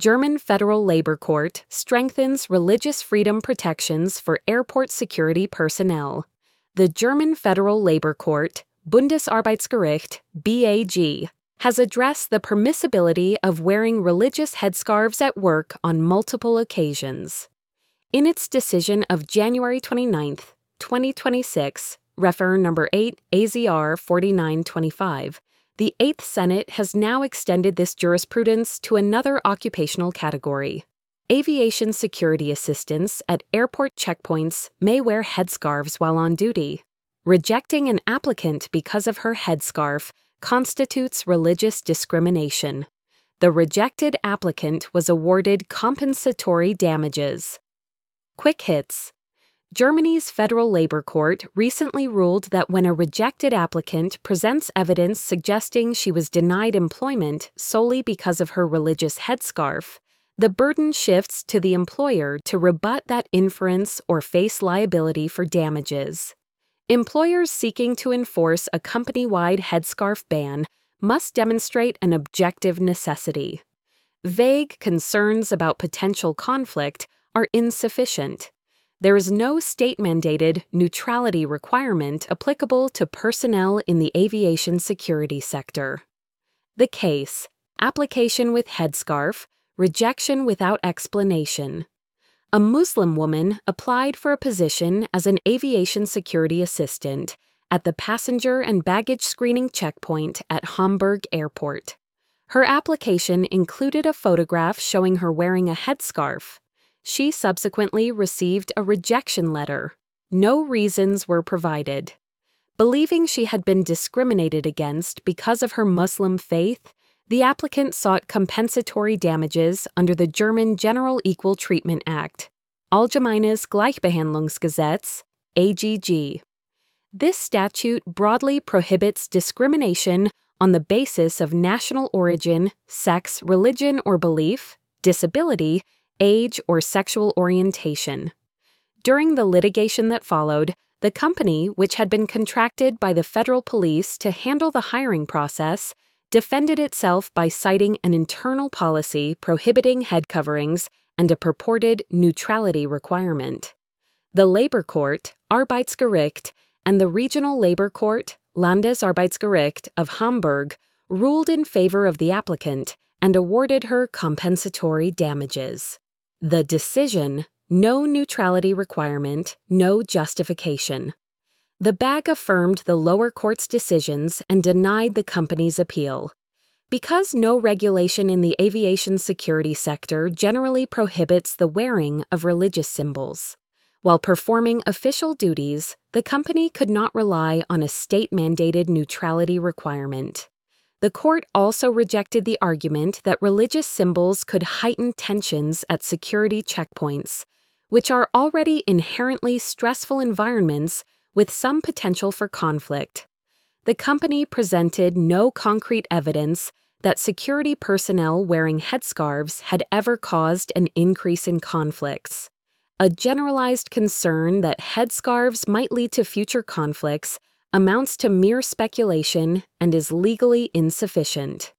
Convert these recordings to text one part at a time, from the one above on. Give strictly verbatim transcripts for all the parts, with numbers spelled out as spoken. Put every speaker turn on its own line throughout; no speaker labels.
German Federal Labor Court strengthens religious freedom protections for airport security personnel. The German Federal Labor Court, Bundesarbeitsgericht, B A G, has addressed the permissibility of wearing religious headscarves at work on multiple occasions. In its decision of January twenty-ninth, twenty twenty-six, Refer number eight A Z R forty-nine twenty-five, the Eighth Senate has now extended this jurisprudence to another occupational category. Aviation security assistants at airport checkpoints may wear headscarves while on duty. Rejecting an applicant because of her headscarf constitutes religious discrimination. The rejected applicant was awarded compensatory damages. Quick hits. Germany's Federal Labor Court recently ruled that when a rejected applicant presents evidence suggesting she was denied employment solely because of her religious headscarf, the burden shifts to the employer to rebut that inference or face liability for damages. Employers seeking to enforce a company-wide headscarf ban must demonstrate an objective necessity. Vague concerns about potential conflict are insufficient. There is no state-mandated neutrality requirement applicable to personnel in the aviation security sector. The case: application with headscarf, rejection without explanation. A Muslim woman applied for a position as an aviation security assistant at the passenger and baggage screening checkpoint at Hamburg Airport. Her application included a photograph showing her wearing a headscarf. She subsequently received a rejection letter. No reasons were provided. Believing she had been discriminated against because of her Muslim faith, the applicant sought compensatory damages under the German General Equal Treatment Act, Allgemeines Gleichbehandlungsgesetz, A G G. This statute broadly prohibits discrimination on the basis of national origin, sex, religion or belief, disability, age, or sexual orientation. During the litigation that followed, the company, which had been contracted by the federal police to handle the hiring process, defended itself by citing an internal policy prohibiting head coverings and a purported neutrality requirement. The Labor Court, Arbeitsgericht, and the Regional Labor Court, Landesarbeitsgericht of Hamburg, ruled in favor of the applicant and awarded her compensatory damages. The decision: no neutrality requirement, no justification. The B A G affirmed the lower court's decisions and denied the company's appeal. Because no regulation in the aviation security sector generally prohibits the wearing of religious symbols. While performing official duties, the company could not rely on a state-mandated neutrality requirement. The court also rejected the argument that religious symbols could heighten tensions at security checkpoints, which are already inherently stressful environments with some potential for conflict. The company presented no concrete evidence that security personnel wearing headscarves had ever caused an increase in conflicts. A generalized concern that headscarves might lead to future conflicts amounts to mere speculation and is legally insufficient.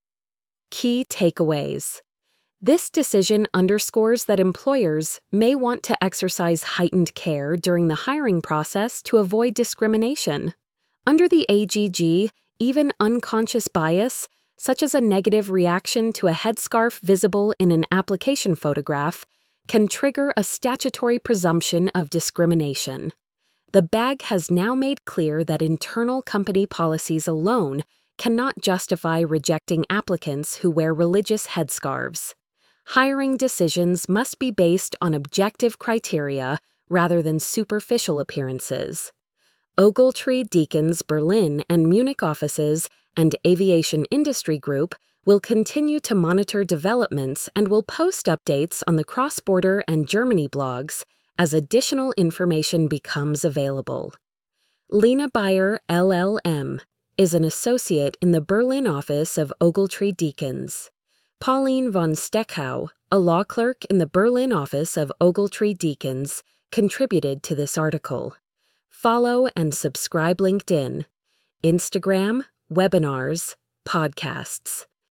Key takeaways. This decision underscores that employers may want to exercise heightened care during the hiring process to avoid discrimination. Under the A G G, even unconscious bias, such as a negative reaction to a headscarf visible in an application photograph, can trigger a statutory presumption of discrimination. The B A G has now made clear that internal company policies alone cannot justify rejecting applicants who wear religious headscarves. Hiring decisions must be based on objective criteria rather than superficial appearances. Ogletree Deakins Berlin and Munich offices and Aviation Industry Group will continue to monitor developments and will post updates on the cross-border and Germany blogs as additional information becomes available. Lena Bayer, L L M, is an associate in the Berlin office of Ogletree Deakins. Pauline von Steckau, a law clerk in the Berlin office of Ogletree Deakins, contributed to this article. Follow and subscribe LinkedIn, Instagram, webinars, podcasts.